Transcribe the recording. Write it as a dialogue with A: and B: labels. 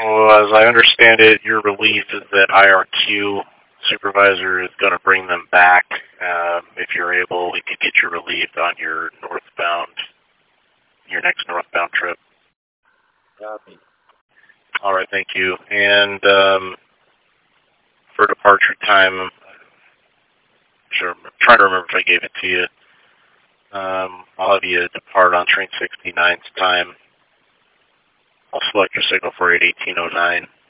A: Well, as I understand it, your relief is that IRQ supervisor is going to bring them back. If you're able, we could get you relieved on your next northbound trip.
B: Copy.
A: All right, thank you. And for departure time, I'm trying to remember if I gave it to you. I'll have you depart on train 69's time. I'll select your signal for 1809.